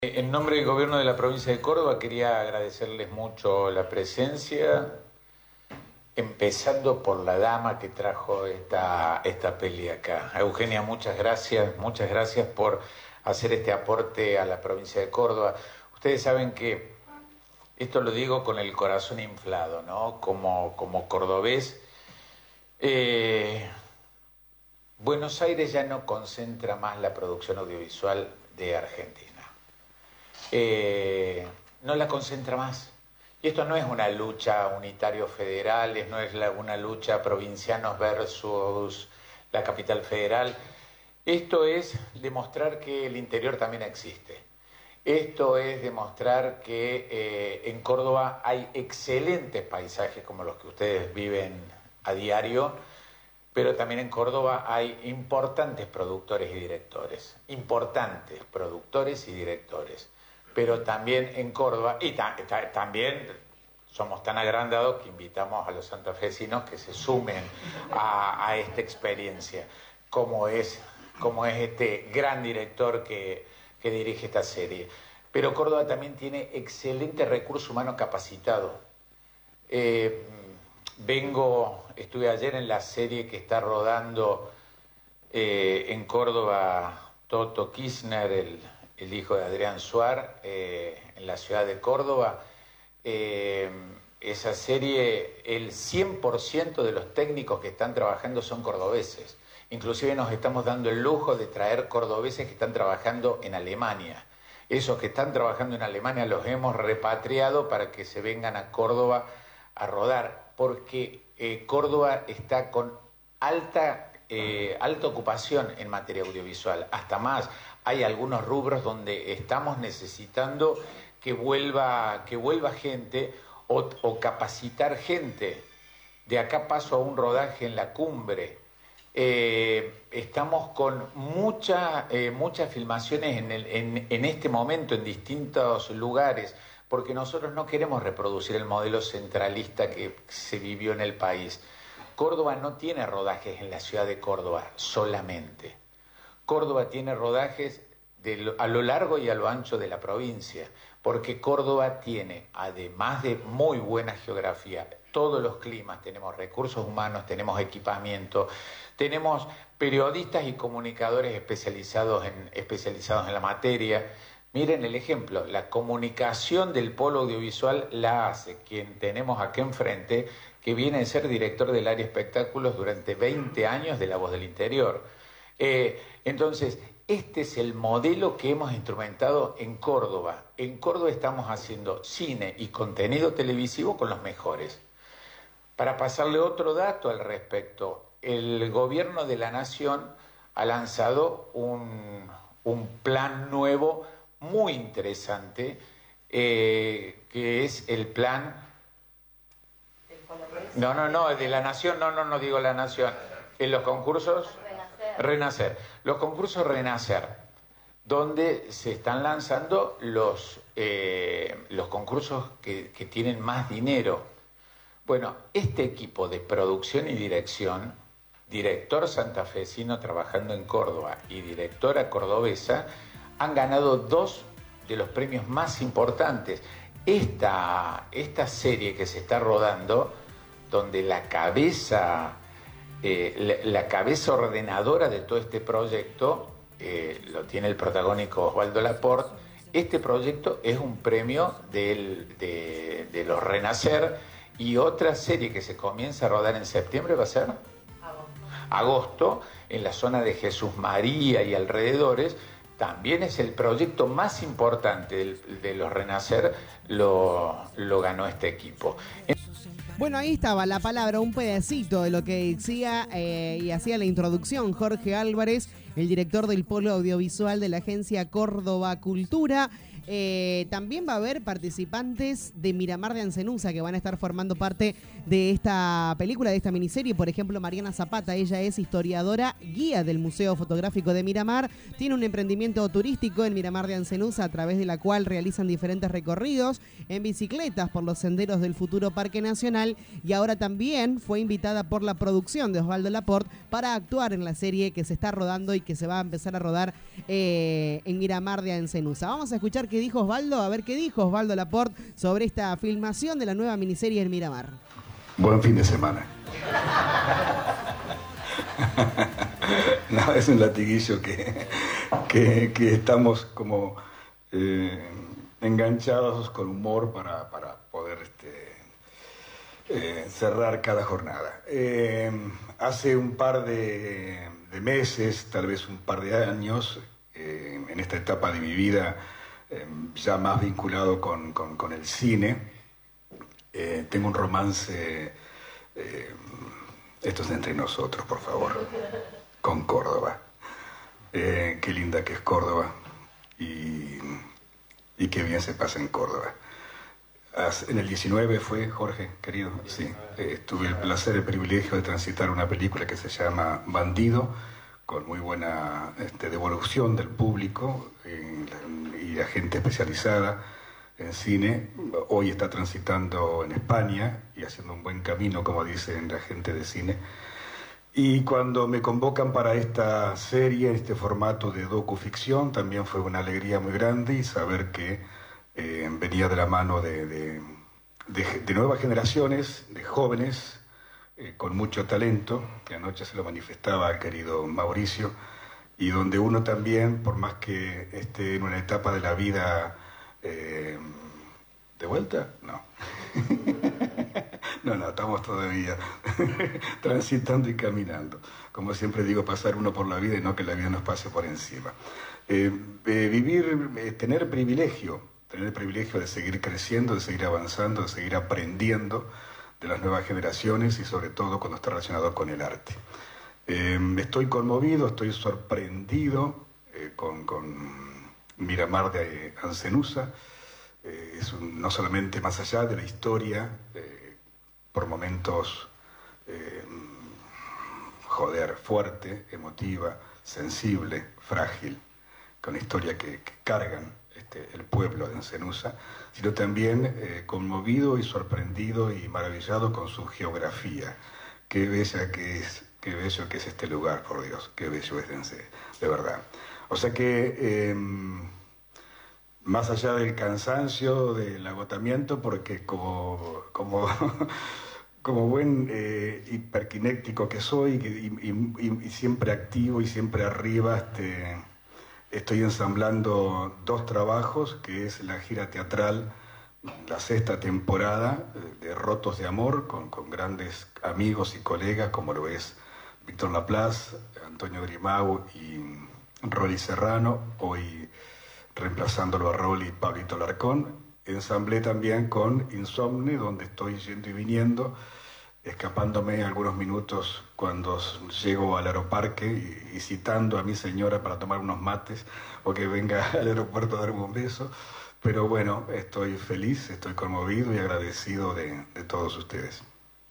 En nombre del Gobierno de la Provincia de Córdoba quería agradecerles mucho la presencia, empezando por la dama que trajo esta peli acá. Eugenia, muchas gracias por hacer este aporte a la provincia de Córdoba. Ustedes saben que esto lo digo con el corazón inflado, ¿no? Como cordobés, Buenos Aires ya no concentra más la producción audiovisual de Argentina. No la concentra más. Y esto no es una lucha unitario-federal, no es una lucha provincianos versus la capital federal. Esto es demostrar que el interior también existe. Esto es demostrar que en Córdoba hay excelentes paisajes como los que ustedes viven a diario, pero también en Córdoba hay importantes productores y directores. Pero también en Córdoba, y también somos tan agrandados que invitamos a los santafesinos que se sumen a esta experiencia, como es este gran director que dirige esta serie. Pero Córdoba también tiene excelente recurso humano capacitado. Estuve ayer en la serie que está rodando en Córdoba Toto Kirchner, el hijo de Adrián Suar, en la ciudad de Córdoba. Esa serie, el 100% de los técnicos que están trabajando son cordobeses. Inclusive nos estamos dando el lujo de traer cordobeses que están trabajando en Alemania. Esos que están trabajando en Alemania los hemos repatriado para que se vengan a Córdoba a rodar, porque Córdoba está con alta ocupación en materia audiovisual, hasta más. Hay algunos rubros donde estamos necesitando que vuelva gente o capacitar gente. De acá paso a un rodaje en La Cumbre. Estamos con muchas filmaciones en este momento en distintos lugares, porque nosotros no queremos reproducir el modelo centralista que se vivió en el país. Córdoba no tiene rodajes en la ciudad de Córdoba solamente. Córdoba tiene rodajes a lo largo y a lo ancho de la provincia, porque Córdoba tiene, además de muy buena geografía, todos los climas, tenemos recursos humanos, tenemos equipamiento, tenemos periodistas y comunicadores especializados en la materia. Miren el ejemplo, la comunicación del polo audiovisual la hace quien tenemos aquí enfrente, que viene a ser director del área espectáculos durante 20 años de La Voz del Interior. Entonces, este es el modelo que hemos instrumentado en Córdoba. En Córdoba estamos haciendo cine y contenido televisivo con los mejores. Para pasarle otro dato al respecto, el gobierno de la Nación ha lanzado un plan nuevo muy interesante, que es el plan... No, de la Nación, no digo la Nación. En los concursos... Renacer. Los concursos Renacer, donde se están lanzando los concursos que tienen más dinero. Bueno, este equipo de producción y dirección, director santafesino trabajando en Córdoba y directora cordobesa, han ganado 2 de los premios más importantes. Esta serie que se está rodando, donde la cabeza ordenadora de todo este proyecto lo tiene el protagónico Osvaldo Laport. Este proyecto es un premio de los Renacer, y otra serie que se comienza a rodar en septiembre va a ser agosto, en la zona de Jesús María y alrededores. También es el proyecto más importante de los Renacer, lo ganó este equipo. Bueno, ahí estaba la palabra, un pedacito de lo que decía y hacía la introducción Jorge Álvarez, el director del Polo Audiovisual de la Agencia Córdoba Cultura. También va a haber participantes de Miramar de Ancenusa que van a estar formando parte de esta película, de esta miniserie. Por ejemplo, Mariana Zapata, ella es historiadora, guía del Museo Fotográfico de Miramar. Tiene un emprendimiento turístico en Miramar de Ancenusa, a través de la cual realizan diferentes recorridos en bicicletas por los senderos del futuro Parque Nacional. Y ahora también fue invitada por la producción de Osvaldo Laport para actuar en la serie que se está rodando y y que se va a empezar a rodar en Miramar de Ancenusa. Vamos a escuchar qué dijo Osvaldo, a ver qué dijo Osvaldo Laporte sobre esta filmación de la nueva miniserie en Miramar. Buen fin de semana. No, es un latiguillo que estamos como enganchados con humor para poder cerrar cada jornada. Hace un par de meses, tal vez un par de años, en esta etapa de mi vida, ya más vinculado con el cine, tengo un romance, esto es entre nosotros, por favor, con Córdoba. Qué linda que es Córdoba y qué bien se pasa en Córdoba. En el 19 fue, Jorge, querido, sí, tuve el placer, el privilegio de transitar una película que se llama Bandido, con muy buena devolución del público y la gente especializada en cine. Hoy está transitando en España y haciendo un buen camino, como dicen la gente de cine. Y cuando me convocan para esta serie, en este formato de docuficción, también fue una alegría muy grande y saber que venía de la mano de nuevas generaciones, de jóvenes, con mucho talento, que anoche se lo manifestaba al querido Mauricio, y donde uno también, por más que esté en una etapa de la vida... ¿De vuelta? No. No, estamos todavía transitando y caminando. Como siempre digo, pasar uno por la vida y no que la vida nos pase por encima. Tener el privilegio de seguir creciendo, de seguir avanzando, de seguir aprendiendo de las nuevas generaciones y sobre todo cuando está relacionado con el arte. Estoy conmovido, estoy sorprendido con Miramar de Ancenusa. No solamente más allá de la historia, por momentos fuerte, emotiva, sensible, frágil, con historia que cargan el pueblo de Ancenusa, sino también conmovido y sorprendido y maravillado con su geografía. Qué bella que es, qué bello que es este lugar, por Dios, qué bello es de verdad. O sea que más allá del cansancio, del agotamiento, porque como buen hiperkinético que soy y siempre activo y siempre arriba, estoy ensamblando 2 trabajos, que es la gira teatral, la 6ª temporada de Rotos de Amor, con grandes amigos y colegas como lo es Víctor Laplace, Antonio Grimau y Rolly Serrano, hoy reemplazándolo a Rolly, Pablito Larcón. Ensamblé también con Insomne, donde estoy yendo y viniendo, escapándome algunos minutos cuando llego al aeroparque y citando a mi señora para tomar unos mates o que venga al aeropuerto a darme un beso. Pero bueno, estoy feliz, estoy conmovido y agradecido de todos ustedes.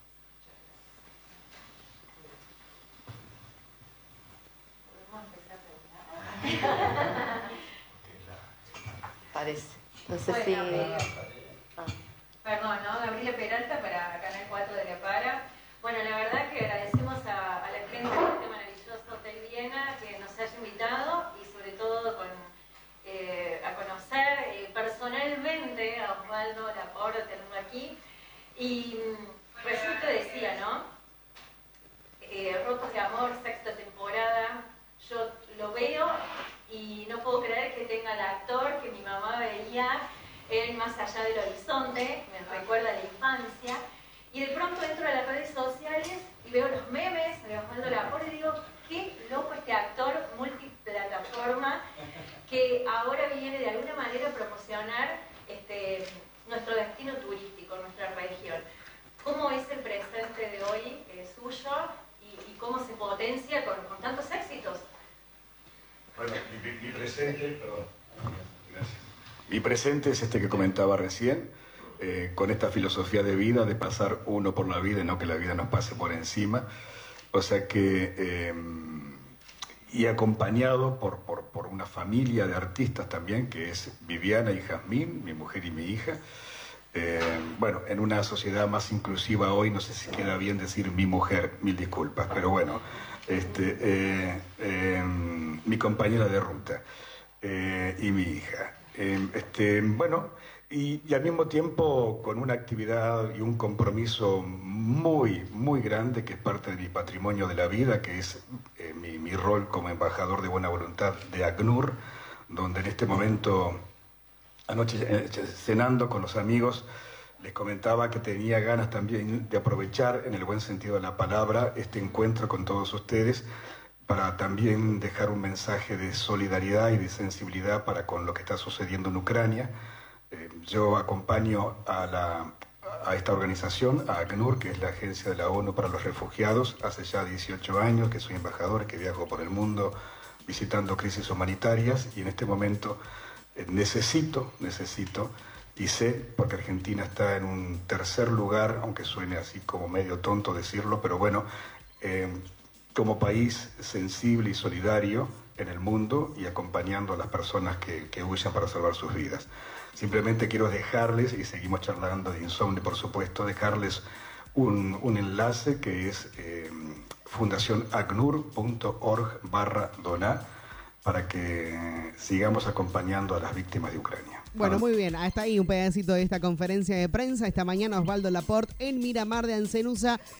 Parece. No sé bueno, si... Perdón, ¿no? Gabriela Peralta para Canal 4 de La Para. Bueno, la verdad que agradecemos a la gente de este maravilloso Hotel Viena que nos haya invitado y sobre todo a conocer personalmente a Osvaldo Laporte, tenerlo aquí. Y recién te decía, ¿no? Rotos de Amor, 6ª temporada. Yo lo veo y no puedo creer que tenga el actor que mi mamá veía, él más allá del horizonte, me recuerda a la infancia, y de pronto entro a las redes sociales y veo los memes de Osvaldo Laporte y digo, qué loco este actor multiplataforma que ahora viene de alguna manera a promocionar nuestro destino turístico, nuestra región. ¿Cómo es el presente de hoy suyo y cómo se potencia con tantos éxitos? Bueno, mi presente, perdón, gracias. Mi presente es este que comentaba recién, con esta filosofía de vida, de pasar uno por la vida y no que la vida nos pase por encima. O sea que, y acompañado por una familia de artistas también, que es Viviana y Jazmín, mi mujer y mi hija. Bueno, en una sociedad más inclusiva hoy, no sé si queda bien decir mi mujer, mil disculpas, pero bueno, mi compañera de ruta y mi hija. Bueno, y al mismo tiempo con una actividad y un compromiso muy, muy grande que es parte de mi patrimonio de la vida, que es mi rol como embajador de buena voluntad de ACNUR, donde en este momento, anoche cenando con los amigos, les comentaba que tenía ganas también de aprovechar, en el buen sentido de la palabra, este encuentro con todos ustedes para también dejar un mensaje de solidaridad y de sensibilidad para con lo que está sucediendo en Ucrania. Yo acompaño a esta organización, a ACNUR, que es la Agencia de la ONU para los Refugiados, hace ya 18 años que soy embajador, que viajo por el mundo visitando crisis humanitarias, y en este momento necesito, y sé, porque Argentina está en un tercer lugar, aunque suene así como medio tonto decirlo, pero bueno, como país sensible y solidario en el mundo y acompañando a las personas que huyen para salvar sus vidas. Simplemente quiero dejarles, y seguimos charlando de Insomne, por supuesto, dejarles un enlace que es fundacionacnur.org/donar para que sigamos acompañando a las víctimas de Ucrania. Bueno, muy bien. Hasta ahí un pedacito de esta conferencia de prensa. Esta mañana Osvaldo Laport en Miramar de Ancenusa.